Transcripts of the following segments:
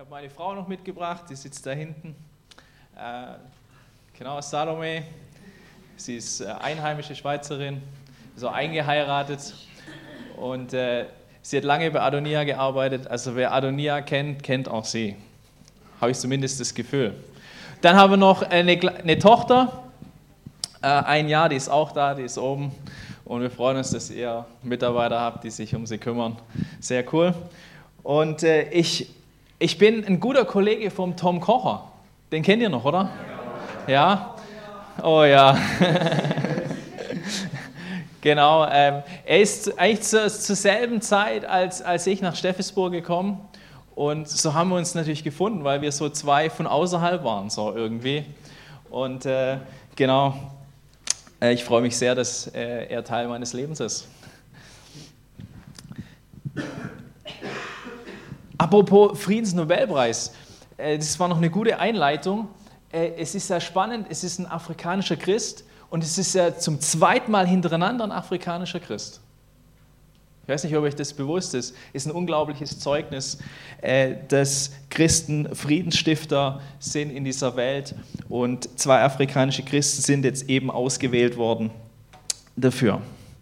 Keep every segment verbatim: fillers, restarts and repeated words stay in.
habe meine Frau noch mitgebracht, die sitzt da hinten. Äh, genau, Salome. Sie ist äh, einheimische Schweizerin, so eingeheiratet und äh, sie hat lange bei Adonia gearbeitet. Also wer Adonia kennt, kennt auch sie. Habe ich zumindest das Gefühl. Dann haben wir noch eine, eine Tochter, äh, ein Jahr, die ist auch da, die ist oben. Und wir freuen uns, dass ihr Mitarbeiter habt, die sich um sie kümmern. Sehr cool. Und äh, ich, ich bin ein guter Kollege vom Tom Kocher. Den kennt ihr noch, oder? Ja? Oh ja. Genau. Ähm, er ist eigentlich zur, zur selben Zeit, als, als ich nach Steffisburg gekommen. Und so haben wir uns natürlich gefunden, weil wir so zwei von außerhalb waren, so irgendwie. Und äh, genau. Ich freue mich sehr, dass er Teil meines Lebens ist. Apropos Friedensnobelpreis, das war noch eine gute Einleitung. Es ist sehr spannend, es ist ein afrikanischer Christ und es ist ja zum zweiten Mal hintereinander ein afrikanischer Christ. Ich weiß nicht, ob euch das bewusst ist. Es ist ein unglaubliches Zeugnis, dass Christen Friedensstifter sind in dieser Welt und zwei afrikanische Christen sind jetzt eben ausgewählt worden dafür.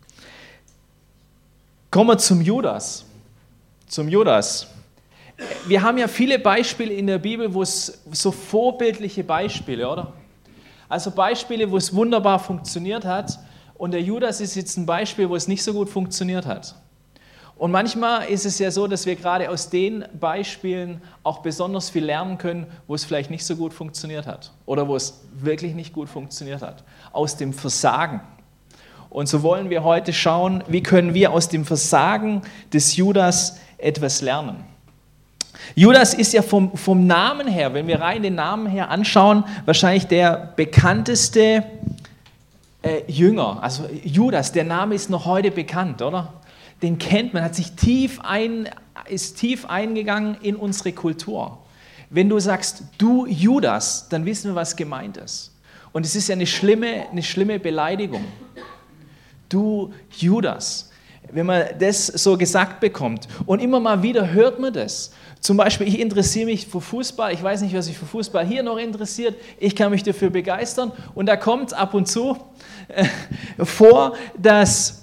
Kommen wir zum Judas. Zum Judas. Wir haben ja viele Beispiele in der Bibel, wo es so vorbildliche Beispiele, oder? Also Beispiele, wo es wunderbar funktioniert hat und der Judas ist jetzt ein Beispiel, wo es nicht so gut funktioniert hat. Und manchmal ist es ja so, dass wir gerade aus den Beispielen auch besonders viel lernen können, wo es vielleicht nicht so gut funktioniert hat oder wo es wirklich nicht gut funktioniert hat. Aus dem Versagen. Und so wollen wir heute schauen, wie können wir aus dem Versagen des Judas etwas lernen. Judas ist ja vom, vom Namen her, wenn wir rein den Namen her anschauen, wahrscheinlich der bekannteste äh, Jünger. Also Judas, der Name ist noch heute bekannt, oder? Den kennt man, hat sich tief ein, ist tief eingegangen in unsere Kultur. Wenn du sagst, du Judas, dann wissen wir, was gemeint ist. Und es ist ja eine schlimme, eine schlimme Beleidigung. Du Judas, wenn man das so gesagt bekommt. Und immer mal wieder hört man das. Zum Beispiel, ich interessiere mich für Fußball, ich weiß nicht, was sich für Fußball hier noch interessiert, ich kann mich dafür begeistern. Und da kommt es ab und zu äh, vor, dass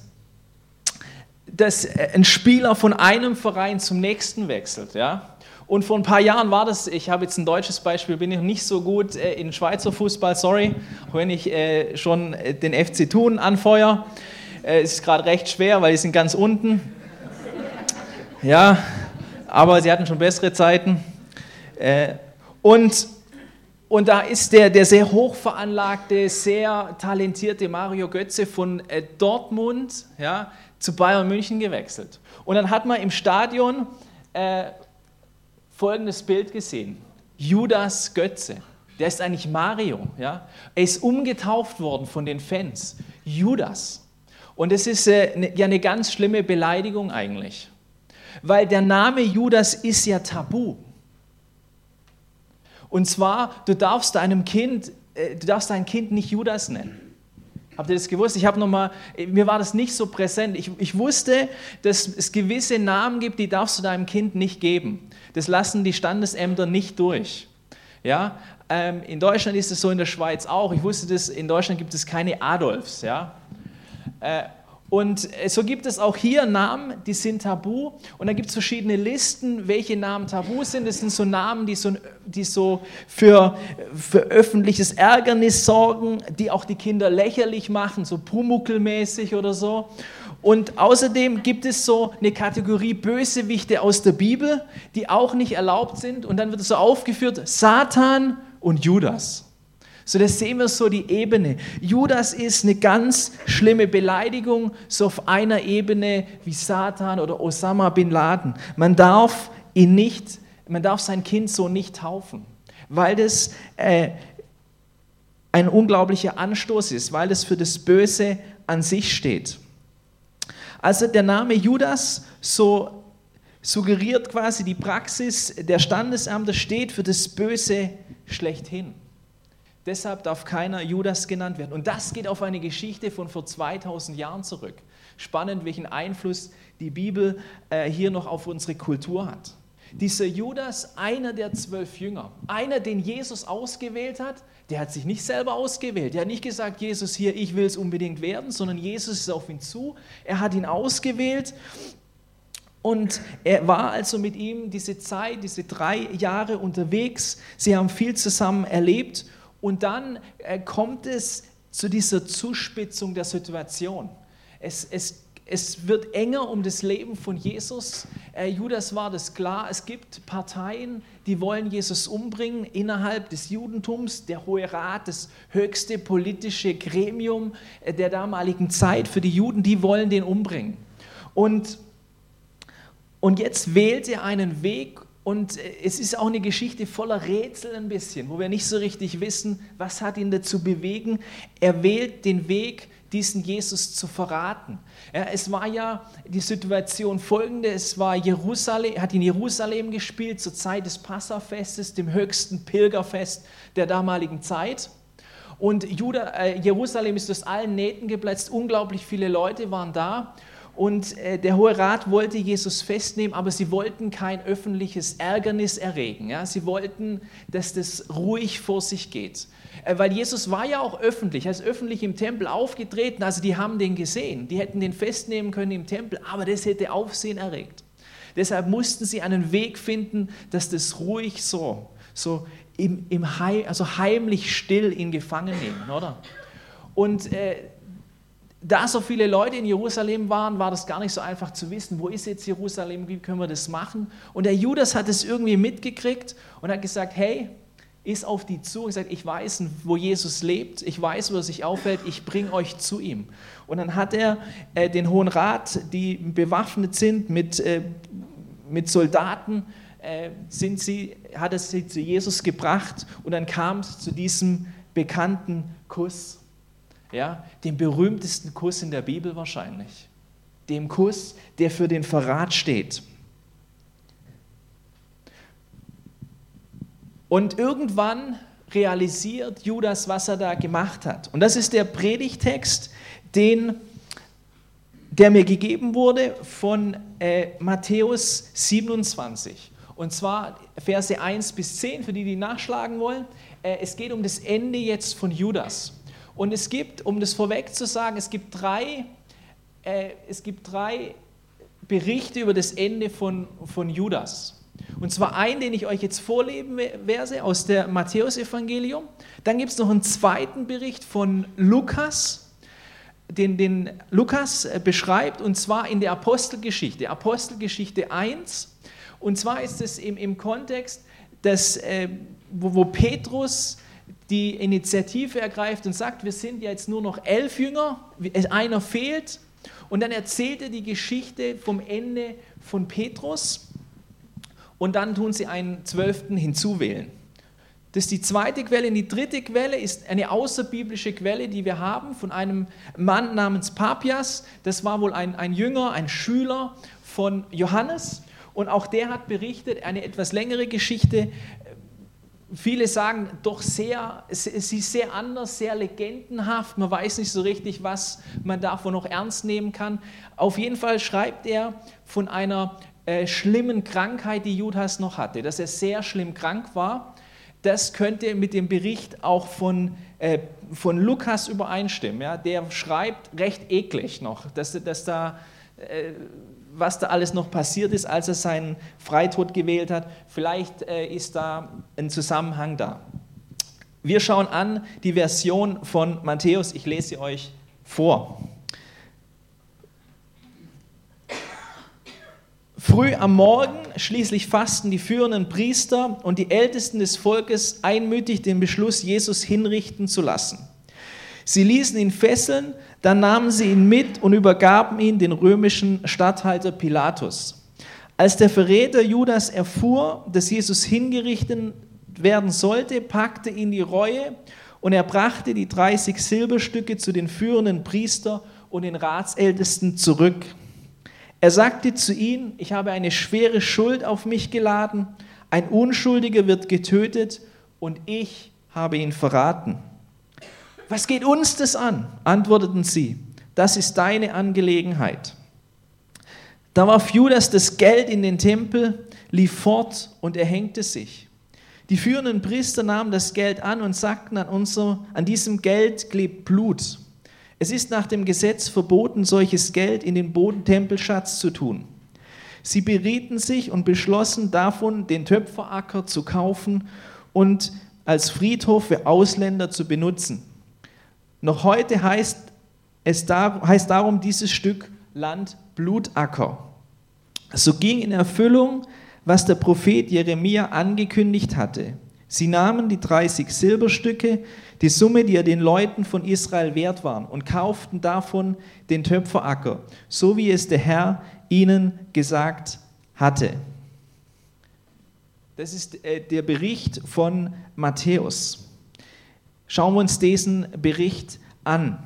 dass ein Spieler von einem Verein zum nächsten wechselt. Ja? Und vor ein paar Jahren war das, ich habe jetzt ein deutsches Beispiel, bin ich nicht so gut äh, in Schweizer Fußball, sorry, wenn ich äh, schon den F C Thun anfeuere. Äh, es ist gerade recht schwer, weil die sind ganz unten. Ja, aber sie hatten schon bessere Zeiten. Äh, und, und da ist der, der sehr hochveranlagte, sehr talentierte Mario Götze von äh, Dortmund, ja, zu Bayern München gewechselt. Und dann hat man im Stadion äh, folgendes Bild gesehen. Judas Götze, der ist eigentlich Mario. Ja? Er ist umgetauft worden von den Fans. Judas. Und das ist äh, ne, ja eine ganz schlimme Beleidigung eigentlich. Weil der Name Judas ist ja tabu. Und zwar, du darfst deinem Kind, äh, du darfst dein Kind nicht Judas nennen. Habt ihr das gewusst? Ich habe noch mal, mir war das nicht so präsent. Ich, ich wusste, dass es gewisse Namen gibt, die darfst du deinem Kind nicht geben. Das lassen die Standesämter nicht durch. Ja? Ähm, in Deutschland ist es so, in der Schweiz auch. Ich wusste, dass in Deutschland gibt es keine Adolfs. Ja? Äh, und so gibt es auch hier Namen, die sind tabu. Und da gibt es verschiedene Listen, welche Namen tabu sind. Das sind so Namen, die so, die so für, für öffentliches Ärgernis sorgen, die auch die Kinder lächerlich machen, so Pumuckl-mäßig oder so. Und außerdem gibt es so eine Kategorie Bösewichte aus der Bibel, die auch nicht erlaubt sind. Und dann wird es so aufgeführt, Satan und Judas. So, das sehen wir so die Ebene. Judas ist eine ganz schlimme Beleidigung, so auf einer Ebene wie Satan oder Osama bin Laden. Man darf ihn nicht, man darf sein Kind so nicht taufen, weil das äh, ein unglaublicher Anstoß ist, weil das für das Böse an sich steht. Also der Name Judas so suggeriert quasi die Praxis der Standesämter, steht für das Böse schlechthin. Deshalb darf keiner Judas genannt werden. Und das geht auf eine Geschichte von vor zweitausend Jahren zurück. Spannend, welchen Einfluss die Bibel äh, hier noch auf unsere Kultur hat. Dieser Judas, einer der zwölf Jünger, einer, den Jesus ausgewählt hat, der hat sich nicht selber ausgewählt. Der hat nicht gesagt, Jesus hier, ich will es unbedingt werden, sondern Jesus ist auf ihn zu. Er hat ihn ausgewählt und er war also mit ihm diese Zeit, diese drei Jahre unterwegs. Sie haben viel zusammen erlebt und dann äh, kommt es zu dieser Zuspitzung der Situation. Es, es Es wird enger um das Leben von Jesus. Äh, Judas war das klar. Es gibt Parteien, die wollen Jesus umbringen innerhalb des Judentums. Der Hohe Rat, das höchste politische Gremium äh, der damaligen Zeit für die Juden, die wollen den umbringen. Und, und jetzt wählt er einen Weg. Und äh, es ist auch eine Geschichte voller Rätsel ein bisschen, wo wir nicht so richtig wissen, was hat ihn dazu bewegen. Er wählt den Weg, diesen Jesus zu verraten. Ja, es war ja die Situation folgende, es war Jerusalem, hat in Jerusalem gespielt zur Zeit des Passafestes, dem höchsten Pilgerfest der damaligen Zeit. Und Juda, äh, Jerusalem ist aus allen Nähten geplatzt, unglaublich viele Leute waren da. Und äh, der Hohe Rat wollte Jesus festnehmen, aber sie wollten kein öffentliches Ärgernis erregen. Ja? Sie wollten, dass das ruhig vor sich geht. Äh, weil Jesus war ja auch öffentlich, er ist öffentlich im Tempel aufgetreten, also die haben den gesehen. Die hätten den festnehmen können im Tempel, aber das hätte Aufsehen erregt. Deshalb mussten sie einen Weg finden, dass das ruhig so, so im, im Heim, also heimlich still ihn gefangen nehmen, oder? Und äh, da so viele Leute in Jerusalem waren, war das gar nicht so einfach zu wissen, wo ist jetzt Jerusalem, wie können wir das machen? Und der Judas hat es irgendwie mitgekriegt und hat gesagt, hey, ist auf die zu und gesagt, ich weiß, wo Jesus lebt, ich weiß, wo er sich aufhält, ich bringe euch zu ihm. Und dann hat er äh, den Hohen Rat, die bewaffnet sind mit, äh, mit Soldaten, äh, sind sie, hat er sie zu Jesus gebracht und dann kam es zu diesem bekannten Kuss. Ja, dem berühmtesten Kuss in der Bibel wahrscheinlich. Dem Kuss, der für den Verrat steht. Und irgendwann realisiert Judas, was er da gemacht hat. Und das ist der Predigtext, den, der mir gegeben wurde von äh, Matthäus siebenundzwanzig. Und zwar Verse eins bis zehn, für die, die nachschlagen wollen. Äh, es geht um das Ende jetzt von Judas. Und es gibt, um das vorweg zu sagen, es gibt drei, äh, es gibt drei Berichte über das Ende von, von Judas. Und zwar einen, den ich euch jetzt vorlesen werde, aus der Matthäus-Evangelium. Dann gibt es noch einen zweiten Bericht von Lukas, den, den Lukas beschreibt, und zwar in der Apostelgeschichte, Apostelgeschichte eins. Und zwar ist es im, im Kontext, dass, äh, wo, wo Petrus die Initiative ergreift und sagt, wir sind ja jetzt nur noch elf Jünger, einer fehlt. Und dann erzählt er die Geschichte vom Ende von Petrus und dann tun sie einen Zwölften hinzuwählen. Das ist die zweite Quelle. Und die dritte Quelle ist eine außerbiblische Quelle, die wir haben von einem Mann namens Papias. Das war wohl ein, ein Jünger, ein Schüler von Johannes. Und auch der hat berichtet, eine etwas längere Geschichte. Viele sagen doch sehr, sie ist sehr anders, sehr legendenhaft. Man weiß nicht so richtig, was man davon noch ernst nehmen kann. Auf jeden Fall schreibt er von einer äh, schlimmen Krankheit, die Judas noch hatte, dass er sehr schlimm krank war. Das könnte mit dem Bericht auch von, äh, von Lukas übereinstimmen. Ja? Der schreibt recht eklig noch, dass, dass da... Äh, was da alles noch passiert ist, als er seinen Freitod gewählt hat. Vielleicht äh, ist da ein Zusammenhang da. Wir schauen an die Version von Matthäus. Ich lese sie euch vor. Früh am Morgen schließlich fassten die führenden Priester und die Ältesten des Volkes einmütig den Beschluss, Jesus hinrichten zu lassen. Sie ließen ihn fesseln, dann nahmen sie ihn mit und übergaben ihn den römischen Statthalter Pilatus. Als der Verräter Judas erfuhr, dass Jesus hingerichtet werden sollte, packte ihn die Reue und er brachte die dreißig Silberstücke zu den führenden Priester und den Ratsältesten zurück. Er sagte zu ihnen, ich habe eine schwere Schuld auf mich geladen, ein Unschuldiger wird getötet und ich habe ihn verraten. Was geht uns das an? Antworteten sie, das ist deine Angelegenheit. Da warf Judas das Geld in den Tempel, lief fort und erhängte sich. Die führenden Priester nahmen das Geld an und sagten, an, unser, an diesem Geld klebt Blut. Es ist nach dem Gesetz verboten, solches Geld in den Bodentempelschatz zu tun. Sie berieten sich und beschlossen davon, den Töpferacker zu kaufen und als Friedhof für Ausländer zu benutzen. Noch heute heißt es dar, heißt darum dieses Stück Land Blutacker. So ging in Erfüllung, was der Prophet Jeremia angekündigt hatte. Sie nahmen die dreißig Silberstücke, die Summe, die er den Leuten von Israel wert waren, und kauften davon den Töpferacker, so wie es der Herr ihnen gesagt hatte. Das ist der Bericht von Matthäus. Schauen wir uns diesen Bericht an.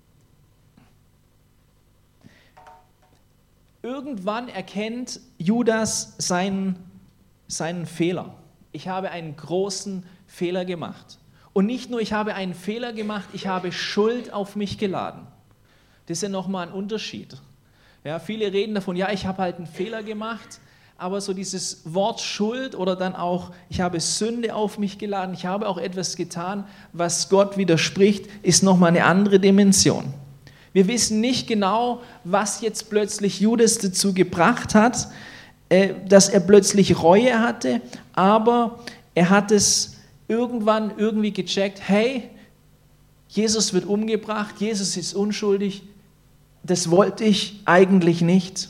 Irgendwann erkennt Judas seinen, seinen Fehler. Ich habe einen großen Fehler gemacht. Und nicht nur, ich habe einen Fehler gemacht, ich habe Schuld auf mich geladen. Das ist ja nochmal ein Unterschied. Ja, viele reden davon, ja, ich habe halt einen Fehler gemacht, aber so dieses Wort Schuld oder dann auch, ich habe Sünde auf mich geladen, ich habe auch etwas getan, was Gott widerspricht, ist nochmal eine andere Dimension. Wir wissen nicht genau, was jetzt plötzlich Judas dazu gebracht hat, dass er plötzlich Reue hatte, aber er hat es irgendwann irgendwie gecheckt, hey, Jesus wird umgebracht, Jesus ist unschuldig, das wollte ich eigentlich nicht.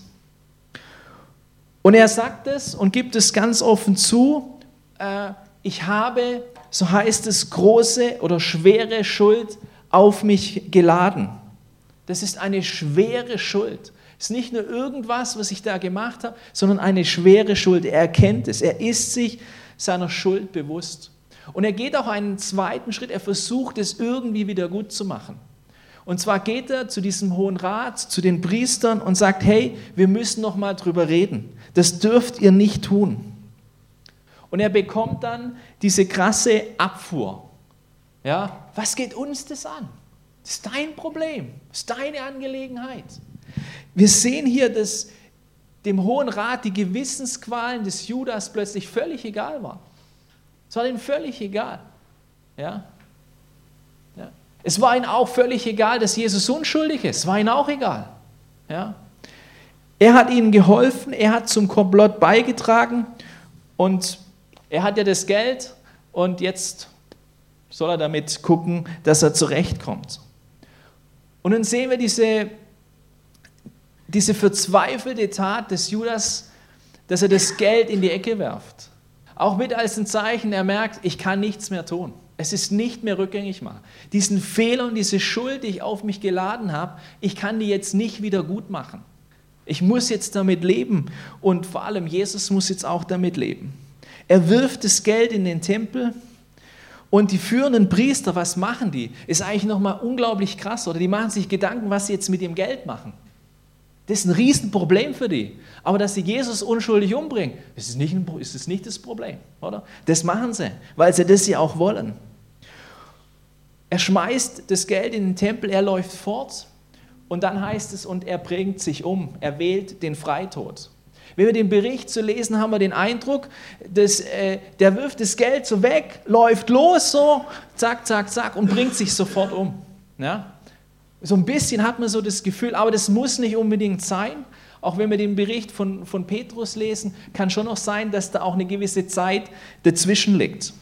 Und er sagt es und gibt es ganz offen zu, ich habe, so heißt es, große oder schwere Schuld auf mich geladen. Das ist eine schwere Schuld. Es ist nicht nur irgendwas, was ich da gemacht habe, sondern eine schwere Schuld. Er erkennt es. Er ist sich seiner Schuld bewusst. Und er geht auch einen zweiten Schritt. Er versucht es irgendwie wieder gut zu machen. Und zwar geht er zu diesem Hohen Rat, zu den Priestern und sagt, hey, wir müssen noch mal drüber reden. Das dürft ihr nicht tun. Und er bekommt dann diese krasse Abfuhr. Ja, was geht uns das an? Das ist dein Problem, das ist deine Angelegenheit. Wir sehen hier, dass dem Hohen Rat die Gewissensqualen des Judas plötzlich völlig egal waren. Es war ihm völlig egal. Ja? Ja. Es war ihnen auch völlig egal, dass Jesus unschuldig ist. Es war ihnen auch egal. Ja? Er hat ihnen geholfen, er hat zum Komplott beigetragen und er hat ja das Geld und jetzt soll er damit gucken, dass er zurechtkommt. Und dann sehen wir diese, diese verzweifelte Tat des Judas, dass er das Geld in die Ecke wirft. Auch mit als ein Zeichen, er merkt, ich kann nichts mehr tun. Es ist nicht mehr rückgängig machen. Diesen Fehler und diese Schuld, die ich auf mich geladen habe, ich kann die jetzt nicht wieder gut machen. Ich muss jetzt damit leben und vor allem Jesus muss jetzt auch damit leben. Er wirft das Geld in den Tempel. Und die führenden Priester, was machen die? Ist eigentlich nochmal unglaublich krass. Oder die machen sich Gedanken, was sie jetzt mit dem Geld machen. Das ist ein Riesenproblem für die. Aber dass sie Jesus unschuldig umbringen, ist es nicht, ist es nicht das Problem, oder? Das machen sie, weil sie das ja auch wollen. Er schmeißt das Geld in den Tempel, er läuft fort. Und dann heißt es, und er bringt sich um. Er wählt den Freitod. Wenn wir den Bericht so lesen, haben wir den Eindruck, dass, äh, der wirft das Geld so weg, läuft los so, zack, zack, zack und bringt sich sofort um. Ja? So ein bisschen hat man so das Gefühl, aber das muss nicht unbedingt sein. Auch wenn wir den Bericht von, von Petrus lesen, kann schon noch sein, dass da auch eine gewisse Zeit dazwischen liegt.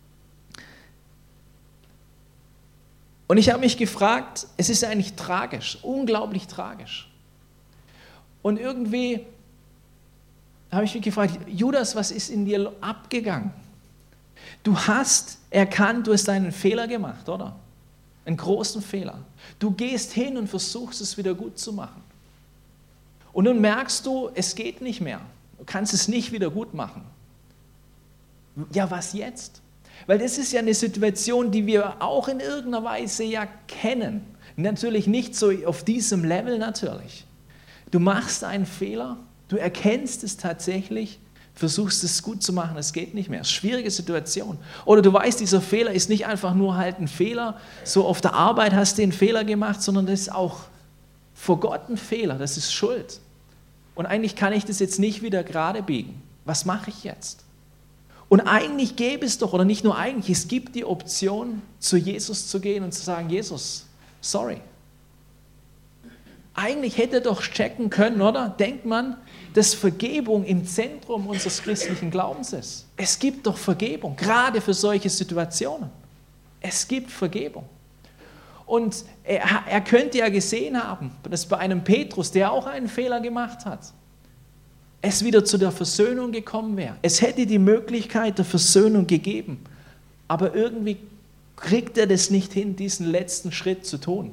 Und ich habe mich gefragt, es ist eigentlich tragisch, unglaublich tragisch. Und irgendwie habe ich mich gefragt, Judas, was ist in dir abgegangen? Du hast erkannt, du hast einen Fehler gemacht, oder? Einen großen Fehler. Du gehst hin und versuchst es wieder gut zu machen. Und nun merkst du, es geht nicht mehr. Du kannst es nicht wieder gut machen. Ja, was jetzt? Weil das ist ja eine Situation, die wir auch in irgendeiner Weise ja kennen. Natürlich nicht so auf diesem Level natürlich. Du machst einen Fehler, du erkennst es tatsächlich, versuchst es gut zu machen, es geht nicht mehr. Es ist eine schwierige Situation. Oder du weißt, dieser Fehler ist nicht einfach nur halt ein Fehler, so auf der Arbeit hast du einen Fehler gemacht, sondern das ist auch vor Gott ein Fehler, das ist Schuld. Und eigentlich kann ich das jetzt nicht wieder gerade biegen. Was mache ich jetzt? Und eigentlich gäbe es doch, oder nicht nur eigentlich, es gibt die Option, zu Jesus zu gehen und zu sagen, Jesus, sorry. Eigentlich hätte er doch checken können, oder? Denkt man, dass Vergebung im Zentrum unseres christlichen Glaubens ist. Es gibt doch Vergebung, gerade für solche Situationen. Es gibt Vergebung. Und er, er könnte ja gesehen haben, dass bei einem Petrus, der auch einen Fehler gemacht hat, es wieder zu der Versöhnung gekommen wäre. Es hätte die Möglichkeit der Versöhnung gegeben, aber irgendwie kriegt er das nicht hin, diesen letzten Schritt zu tun.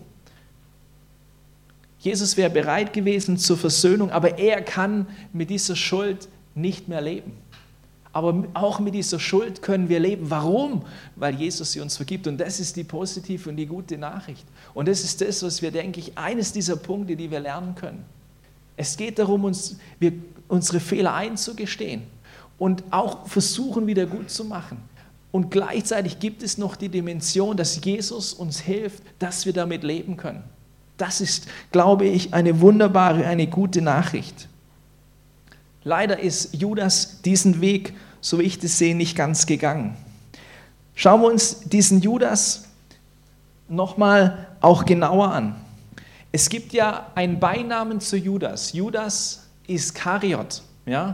Jesus wäre bereit gewesen zur Versöhnung, aber er kann mit dieser Schuld nicht mehr leben. Aber auch mit dieser Schuld können wir leben. Warum? Weil Jesus sie uns vergibt. Und das ist die positive und die gute Nachricht. Und das ist das, was wir, denke ich, eines dieser Punkte, die wir lernen können. Es geht darum, uns, wir, unsere Fehler einzugestehen und auch versuchen, wieder gut zu machen. Und gleichzeitig gibt es noch die Dimension, dass Jesus uns hilft, dass wir damit leben können. Das ist, glaube ich, eine wunderbare, eine gute Nachricht. Leider ist Judas diesen Weg, so wie ich das sehe, nicht ganz gegangen. Schauen wir uns diesen Judas nochmal auch genauer an. Es gibt ja einen Beinamen zu Judas, Judas Iskariot. Ja?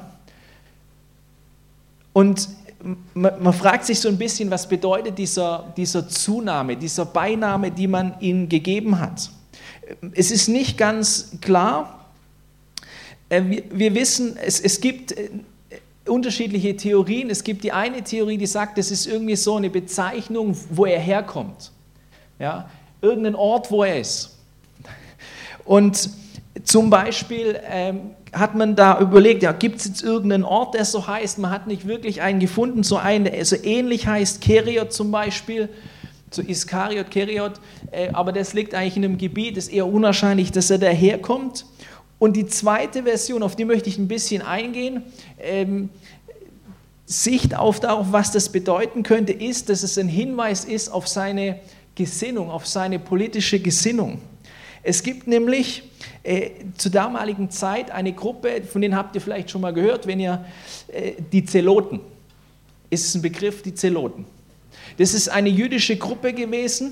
Und man, man fragt sich so ein bisschen, was bedeutet dieser, dieser Zunahme, dieser Beiname, die man ihm gegeben hat. Es ist nicht ganz klar. Wir, wir wissen, es, es gibt unterschiedliche Theorien. Es gibt die eine Theorie, die sagt, das ist irgendwie so eine Bezeichnung, wo er herkommt. Ja? Irgendein Ort, wo er ist. Und zum Beispiel ähm, hat man da überlegt, ja, gibt es jetzt irgendeinen Ort, der so heißt? Man hat nicht wirklich einen gefunden, so einen, der so ähnlich heißt, Keriot zum Beispiel, so Iskariot, Keriot, äh, aber das liegt eigentlich in einem Gebiet, ist eher unwahrscheinlich, dass er daherkommt. Und die zweite Version, auf die möchte ich ein bisschen eingehen, ähm, Sicht auf darauf, was das bedeuten könnte, ist, dass es ein Hinweis ist auf seine Gesinnung, auf seine politische Gesinnung. Es gibt nämlich äh, zur damaligen Zeit eine Gruppe, von denen habt ihr vielleicht schon mal gehört, wenn ihr äh, die Zeloten, ist es ein Begriff, die Zeloten. Das ist eine jüdische Gruppe gewesen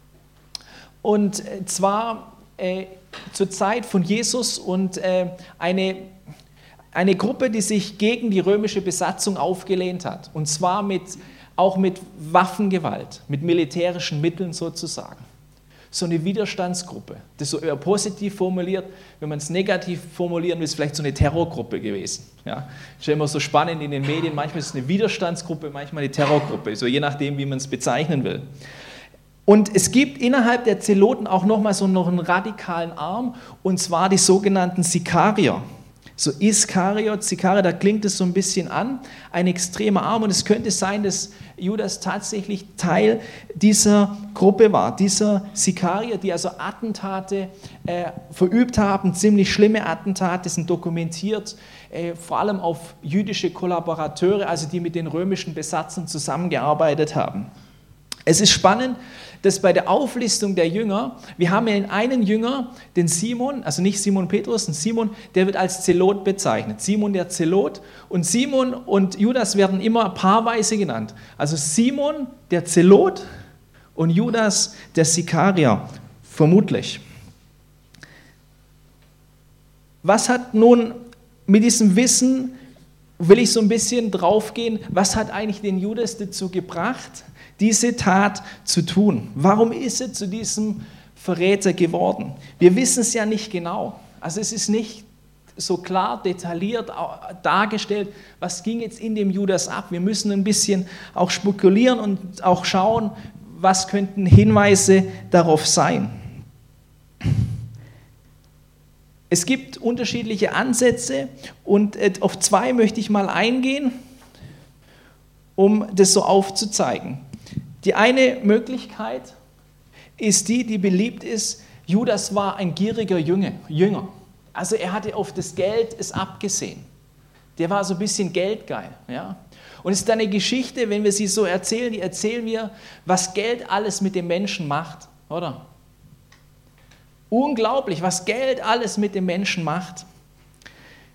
und äh, zwar äh, zur Zeit von Jesus und äh, eine, eine Gruppe, die sich gegen die römische Besatzung aufgelehnt hat und zwar mit, auch mit Waffengewalt, mit militärischen Mitteln sozusagen. So eine Widerstandsgruppe. Das ist so eher positiv formuliert. Wenn man es negativ formulieren will, ist es vielleicht so eine Terrorgruppe gewesen. Ja, ist ja immer so spannend in den Medien. Manchmal ist es eine Widerstandsgruppe, manchmal eine Terrorgruppe. So je nachdem, wie man es bezeichnen will. Und es gibt innerhalb der Zeloten auch nochmal so noch einen radikalen Arm, und zwar die sogenannten Sikarier. So Iskariot, Sikarier, da klingt es so ein bisschen an, ein extremer Arm. Und es könnte sein, dass Judas tatsächlich Teil dieser Gruppe war, dieser Sikarier, die also Attentate äh, verübt haben, ziemlich schlimme Attentate, sind dokumentiert, äh, vor allem auf jüdische Kollaborateure, also die mit den römischen Besatzern zusammengearbeitet haben. Es ist spannend, dass bei der Auflistung der Jünger, wir haben ja einen Jünger, den Simon, also nicht Simon Petrus, den Simon, der wird als Zelot bezeichnet. Simon der Zelot, und Simon und Judas werden immer paarweise genannt. Also Simon der Zelot und Judas der Sikarier, vermutlich. Was hat nun mit diesem Wissen, will ich so ein bisschen draufgehen, was hat eigentlich den Judas dazu gebracht, diese Tat zu tun? Warum ist er zu diesem Verräter geworden? Wir wissen es ja nicht genau. Also es ist nicht so klar detailliert dargestellt, was ging jetzt in dem Judas ab. Wir müssen ein bisschen auch spekulieren und auch schauen, was könnten Hinweise darauf sein. Es gibt unterschiedliche Ansätze und auf zwei möchte ich mal eingehen, um das so aufzuzeigen. Die eine Möglichkeit ist die, die beliebt ist, Judas war ein gieriger Jünger. Also er hatte auf das Geld es abgesehen. Der war so ein bisschen geldgeil. Ja? Und es ist eine Geschichte, wenn wir sie so erzählen, die erzählen wir, was Geld alles mit dem Menschen macht, oder? Unglaublich, was Geld alles mit dem Menschen macht.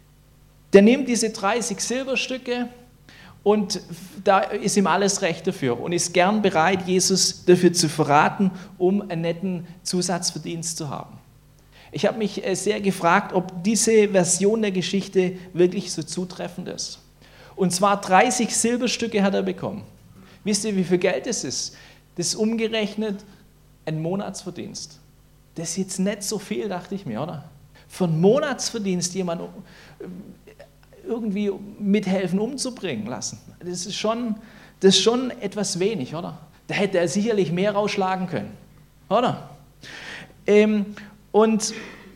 der nimmt diese dreißig Silberstücke und da ist ihm alles recht dafür und ist gern bereit, Jesus dafür zu verraten, um einen netten Zusatzverdienst zu haben. Ich habe mich sehr gefragt, ob diese Version der Geschichte wirklich so zutreffend ist. Und zwar dreißig Silberstücke hat er bekommen. Wisst ihr, wie viel Geld das ist? Das ist umgerechnet ein Monatsverdienst. Das ist jetzt nicht so viel, dachte ich mir, oder? Für einen Monatsverdienst jemand irgendwie mithelfen umzubringen lassen. Das ist schon, das ist schon etwas wenig, oder? Da hätte er sicherlich mehr rausschlagen können, oder? Ähm, und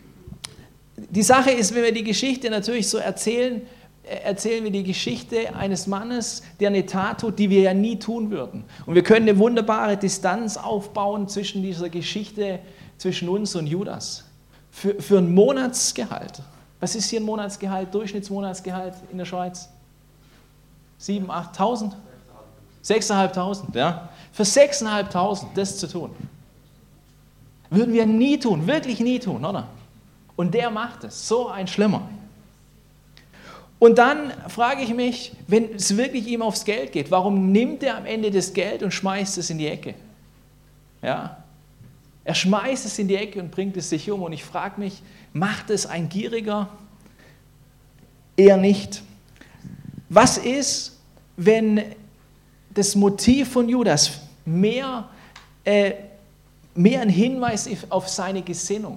die Sache ist, wenn wir die Geschichte natürlich so erzählen, erzählen wir die Geschichte eines Mannes, der eine Tat tut, die wir ja nie tun würden. Und wir können eine wunderbare Distanz aufbauen zwischen dieser Geschichte, zwischen uns und Judas. Für, für ein Monatsgehalt. Was ist hier ein Monatsgehalt, Durchschnittsmonatsgehalt in der Schweiz? siebentausend, achttausend? sechstausendfünfhundert, ja. Für sechstausendfünfhundert das zu tun. Würden wir nie tun, wirklich nie tun, oder? Und der macht es, so ein Schlimmer. Und dann frage ich mich, wenn es wirklich ihm aufs Geld geht, warum nimmt er am Ende das Geld und schmeißt es in die Ecke? Ja. Er schmeißt es in die Ecke und bringt es sich um. Und ich frage mich, macht es ein Gieriger? Eher nicht. Was ist, wenn das Motiv von Judas mehr, äh, mehr ein Hinweis ist auf seine Gesinnung,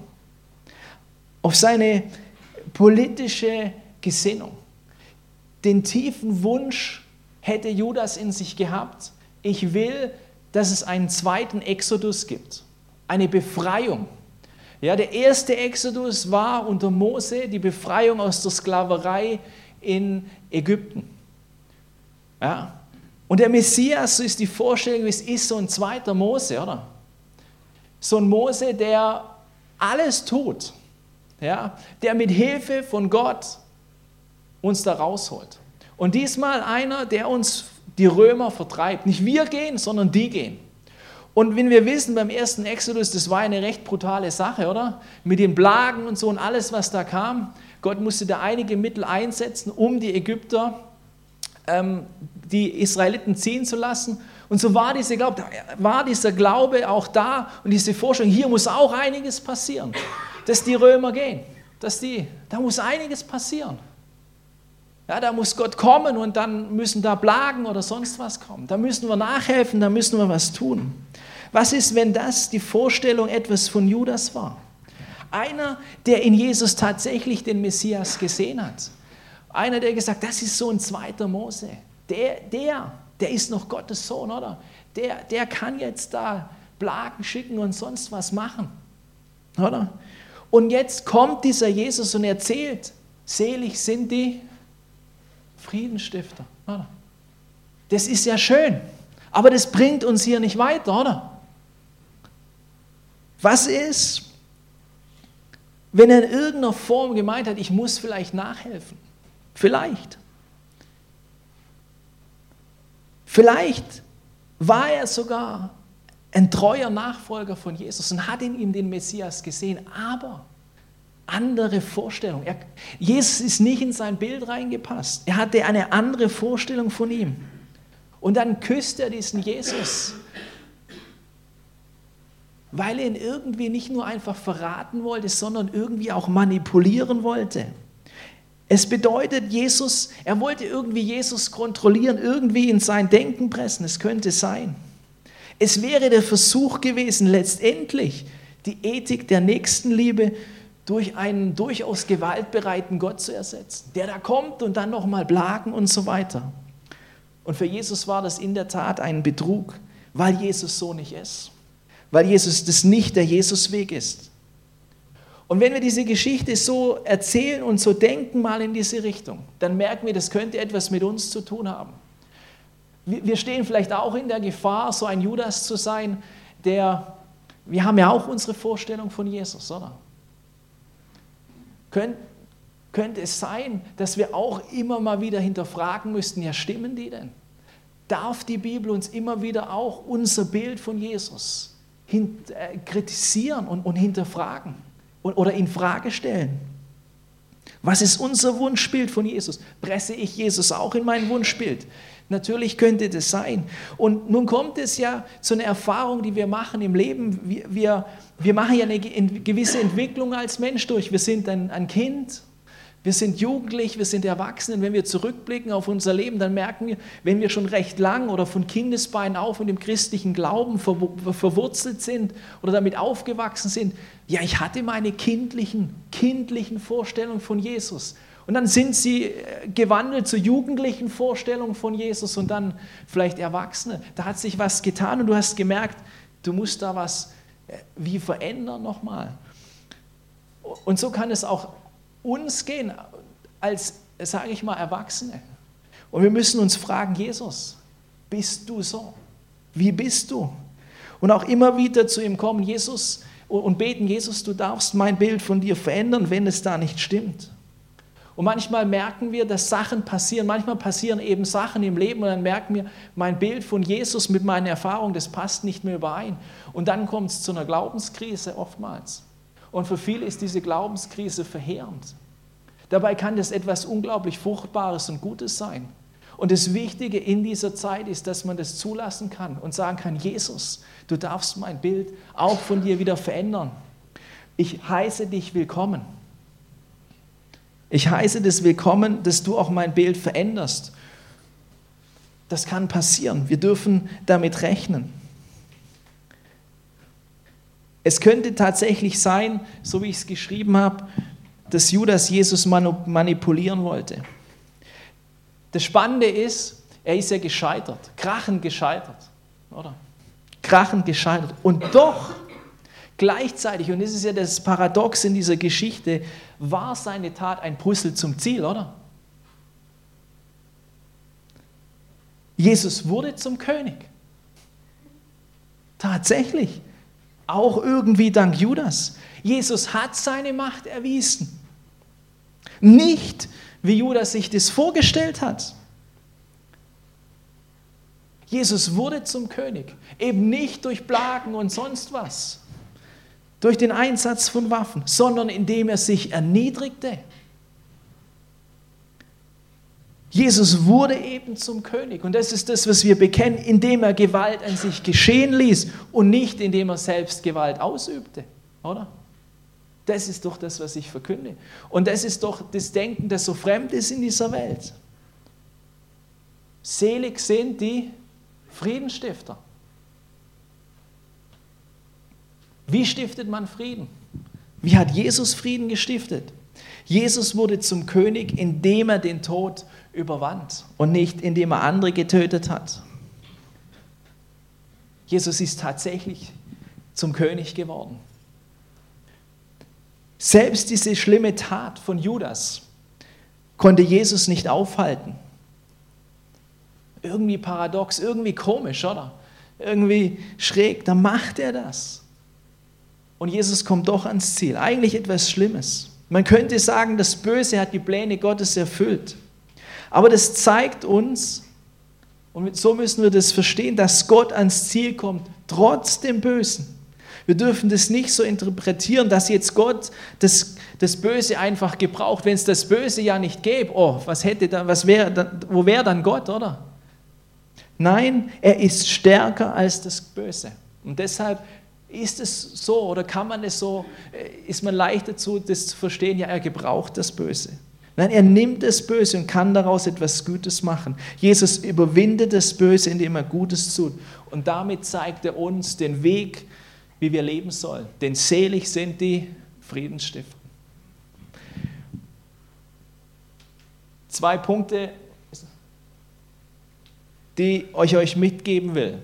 auf seine politische Gesinnung? Den tiefen Wunsch hätte Judas in sich gehabt, ich will, dass es einen zweiten Exodus gibt. Eine Befreiung. Ja, der erste Exodus war unter Mose die Befreiung aus der Sklaverei in Ägypten. Ja. Und der Messias, so ist die Vorstellung, es ist so ein zweiter Mose, oder? So ein Mose, der alles tut, ja, der mit Hilfe von Gott uns da rausholt. Und diesmal einer, der uns die Römer vertreibt. Nicht wir gehen, sondern die gehen. Und wenn wir wissen, beim ersten Exodus, das war eine recht brutale Sache, oder? Mit den Plagen und so und alles, was da kam. Gott musste da einige Mittel einsetzen, um die Ägypter, ähm, die Israeliten ziehen zu lassen. Und so war, diese, glaub, war dieser Glaube auch da und diese Vorstellung, hier muss auch einiges passieren, dass die Römer gehen. Dass die, da muss einiges passieren. Ja, da muss Gott kommen und dann müssen da Plagen oder sonst was kommen. Da müssen wir nachhelfen, da müssen wir was tun. Was ist, wenn das die Vorstellung etwas von Judas war? Einer, der in Jesus tatsächlich den Messias gesehen hat. Einer, der gesagt hat, das ist so ein zweiter Mose. Der, der, der ist noch Gottes Sohn, oder? Der, der kann jetzt da Plagen schicken und sonst was machen, oder? Und jetzt kommt dieser Jesus und erzählt, selig sind die Friedensstifter, oder? Das ist ja schön, aber das bringt uns hier nicht weiter, oder? Was ist, wenn er in irgendeiner Form gemeint hat, ich muss vielleicht nachhelfen? Vielleicht. Vielleicht war er sogar ein treuer Nachfolger von Jesus und hat in ihm den Messias gesehen, aber andere Vorstellung. Er, Jesus ist nicht in sein Bild reingepasst. Er hatte eine andere Vorstellung von ihm. Und dann küsst er diesen Jesus, weil er ihn irgendwie nicht nur einfach verraten wollte, sondern irgendwie auch manipulieren wollte. Es bedeutet, Jesus, er wollte irgendwie Jesus kontrollieren, irgendwie in sein Denken pressen. Es könnte sein. Es wäre der Versuch gewesen, letztendlich die Ethik der Nächstenliebe durch einen durchaus gewaltbereiten Gott zu ersetzen, der da kommt und dann nochmal Plagen und so weiter. Und für Jesus war das in der Tat ein Betrug, weil Jesus so nicht ist, weil Jesus das nicht der Jesusweg ist. Und wenn wir diese Geschichte so erzählen und so denken mal in diese Richtung, dann merken wir, das könnte etwas mit uns zu tun haben. Wir stehen vielleicht auch in der Gefahr, so ein Judas zu sein, der, wir haben ja auch unsere Vorstellung von Jesus, oder? Könnt, könnte es sein, dass wir auch immer mal wieder hinterfragen müssten, ja, stimmen die denn? Darf die Bibel uns immer wieder auch unser Bild von Jesus hin, äh, kritisieren und, und hinterfragen und, oder in Frage stellen? Was ist unser Wunschbild von Jesus? Presse ich Jesus auch in mein Wunschbild? Natürlich könnte das sein. Und nun kommt es ja zu einer Erfahrung, die wir machen im Leben. Wir, wir, wir machen ja eine gewisse Entwicklung als Mensch durch. Wir sind ein, ein Kind, wir sind jugendlich, wir sind Erwachsene. Wenn wir zurückblicken auf unser Leben, dann merken wir, wenn wir schon recht lang oder von Kindesbeinen auf in dem christlichen Glauben verwurzelt sind oder damit aufgewachsen sind, ja, ich hatte meine kindlichen, kindlichen Vorstellungen von Jesus. Und dann sind sie gewandelt zu jugendlichen Vorstellungen von Jesus und dann vielleicht Erwachsene. Da hat sich was getan und du hast gemerkt, du musst da was wie verändern nochmal. Und so kann es auch uns gehen, als, sage ich mal, Erwachsene. Und wir müssen uns fragen, Jesus, bist du so? Wie bist du? Und auch immer wieder zu ihm kommen, Jesus, und beten, Jesus, du darfst mein Bild von dir verändern, wenn es da nicht stimmt. Und manchmal merken wir, dass Sachen passieren, manchmal passieren eben Sachen im Leben und dann merken wir, mein Bild von Jesus mit meiner Erfahrung, das passt nicht mehr überein. Und dann kommt es zu einer Glaubenskrise oftmals. Und für viele ist diese Glaubenskrise verheerend. Dabei kann das etwas unglaublich Fruchtbares und Gutes sein. Und das Wichtige in dieser Zeit ist, dass man das zulassen kann und sagen kann, Jesus, du darfst mein Bild auch von dir wieder verändern. Ich heiße dich willkommen. Ich heiße das willkommen, dass du auch mein Bild veränderst. Das kann passieren. Wir dürfen damit rechnen. Es könnte tatsächlich sein, so wie ich es geschrieben habe, dass Judas Jesus manipulieren wollte. Das Spannende ist, er ist ja gescheitert, krachend gescheitert, oder? Krachend gescheitert. Und doch, gleichzeitig, und das ist ja das Paradox in dieser Geschichte, war seine Tat ein Puzzle zum Ziel, oder? Jesus wurde zum König. Tatsächlich. Auch irgendwie dank Judas. Jesus hat seine Macht erwiesen. Nicht, wie Judas sich das vorgestellt hat. Jesus wurde zum König. Eben nicht durch Plagen und sonst was. Durch den Einsatz von Waffen, sondern indem er sich erniedrigte. Jesus wurde eben zum König und das ist das, was wir bekennen, indem er Gewalt an sich geschehen ließ und nicht indem er selbst Gewalt ausübte, oder? Das ist doch das, was ich verkünde. Und das ist doch das Denken, das so fremd ist in dieser Welt. Selig sind die Friedensstifter. Wie stiftet man Frieden? Wie hat Jesus Frieden gestiftet? Jesus wurde zum König, indem er den Tod überwand und nicht indem er andere getötet hat. Jesus ist tatsächlich zum König geworden. Selbst diese schlimme Tat von Judas konnte Jesus nicht aufhalten. Irgendwie paradox, irgendwie komisch, oder? Irgendwie schräg, da macht er das. Und Jesus kommt doch ans Ziel. Eigentlich etwas Schlimmes. Man könnte sagen, das Böse hat die Pläne Gottes erfüllt. Aber das zeigt uns, und so müssen wir das verstehen, dass Gott ans Ziel kommt, trotz dem Bösen. Wir dürfen das nicht so interpretieren, dass jetzt Gott das, das Böse einfach gebraucht. Wenn es das Böse ja nicht gäbe, oh, was hätte dann, was wäre, wo wäre dann Gott, oder? Nein, er ist stärker als das Böse. Und deshalb ist es so, oder kann man es so, ist man leicht dazu, das zu verstehen, ja, er gebraucht das Böse. Nein, er nimmt das Böse und kann daraus etwas Gutes machen. Jesus überwindet das Böse, indem er Gutes tut. Und damit zeigt er uns den Weg, wie wir leben sollen. Denn selig sind die Friedensstifter. Zwei Punkte, die ich euch mitgeben will.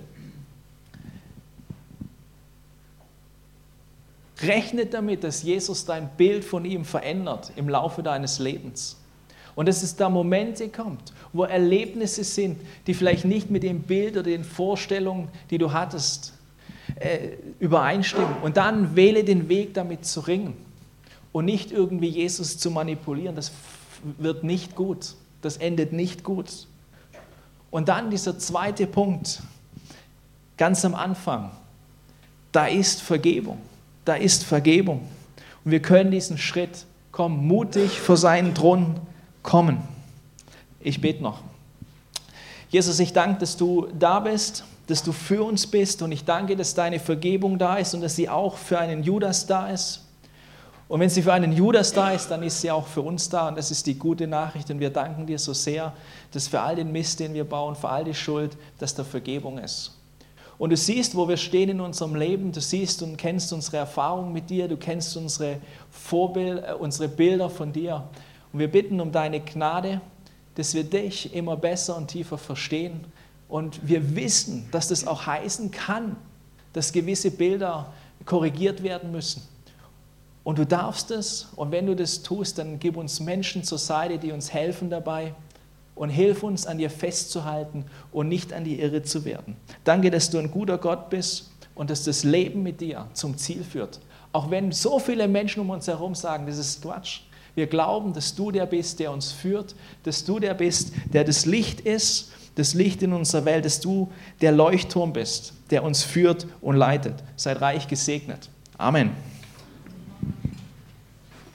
Rechnet damit, dass Jesus dein Bild von ihm verändert im Laufe deines Lebens. Und dass es da Momente kommt, wo Erlebnisse sind, die vielleicht nicht mit dem Bild oder den Vorstellungen, die du hattest, äh, übereinstimmen. Und dann wähle den Weg, damit zu ringen. Und nicht irgendwie Jesus zu manipulieren. Das wird nicht gut. Das endet nicht gut. Und dann dieser zweite Punkt, ganz am Anfang, da ist Vergebung. Da ist Vergebung. Und wir können diesen Schritt Komm, mutig vor seinen Thron kommen. Ich bete noch. Jesus, ich danke, dass du da bist, dass du für uns bist und ich danke, dass deine Vergebung da ist und dass sie auch für einen Judas da ist. Und wenn sie für einen Judas da ist, dann ist sie auch für uns da und das ist die gute Nachricht und wir danken dir so sehr, dass für all den Mist, den wir bauen, für all die Schuld, dass da Vergebung ist. Und du siehst, wo wir stehen in unserem Leben, du siehst und kennst unsere Erfahrungen mit dir, du kennst unsere Vorbilder, unsere Bilder von dir und wir bitten um deine Gnade, dass wir dich immer besser und tiefer verstehen und wir wissen, dass das auch heißen kann, dass gewisse Bilder korrigiert werden müssen. Und du darfst es und wenn du das tust, dann gib uns Menschen zur Seite, die uns helfen dabei und hilf uns, an dir festzuhalten und nicht an die Irre zu werden. Danke, dass du ein guter Gott bist und dass das Leben mit dir zum Ziel führt. Auch wenn so viele Menschen um uns herum sagen, das ist Quatsch. Wir glauben, dass du der bist, der uns führt, dass du der bist, der das Licht ist, das Licht in unserer Welt, dass du der Leuchtturm bist, der uns führt und leitet. Seid reich gesegnet. Amen.